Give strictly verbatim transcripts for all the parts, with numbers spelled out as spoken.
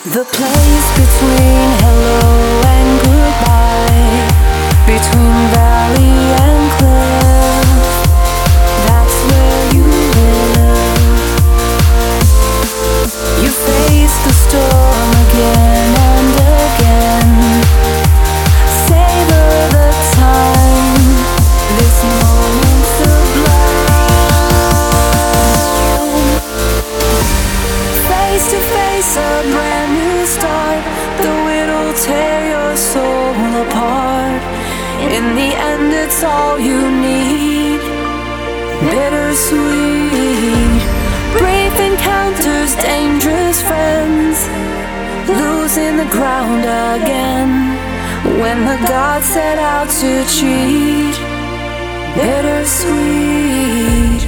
The place between hello and goodbye, between valley and cliff, that's where you live. You face the storm again and again. Savor the time, this moment sublime. Face to face, a brand new start, though it'll tear your soul apart. In the end, it's all you need. Bittersweet, brief encounters, dangerous friends, losing the ground again. When the gods set out to cheat, bittersweet.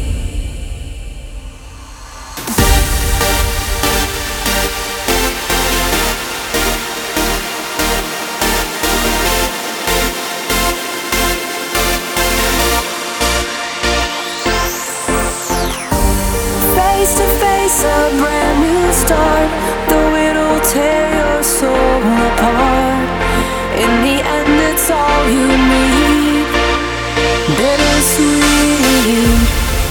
Face to face, a brand new start, though it'll tear your soul apart. In the end, it's all you need. Bittersweet.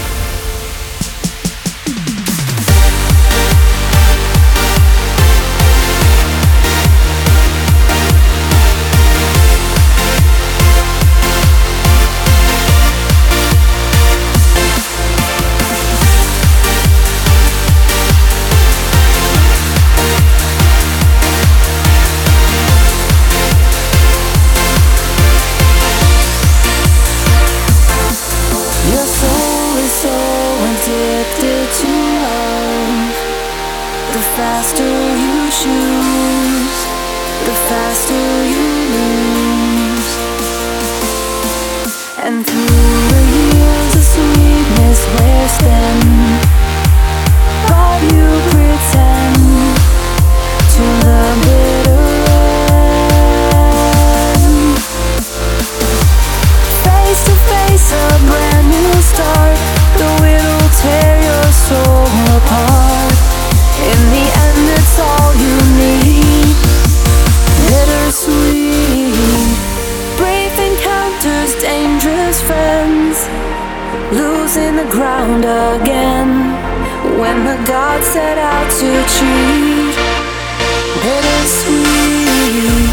Your soul is so addicted to love. The faster you choose, the faster you lose. And through the years, the sweetness wears thin, but you pretend to the bitter end. Face to face, a brand new start, though it'll tear your soul apart. In the end, it's all you need. Bittersweet, brief encounters, dangerous friends, losing the ground again. When the gods set out to cheat, bittersweet.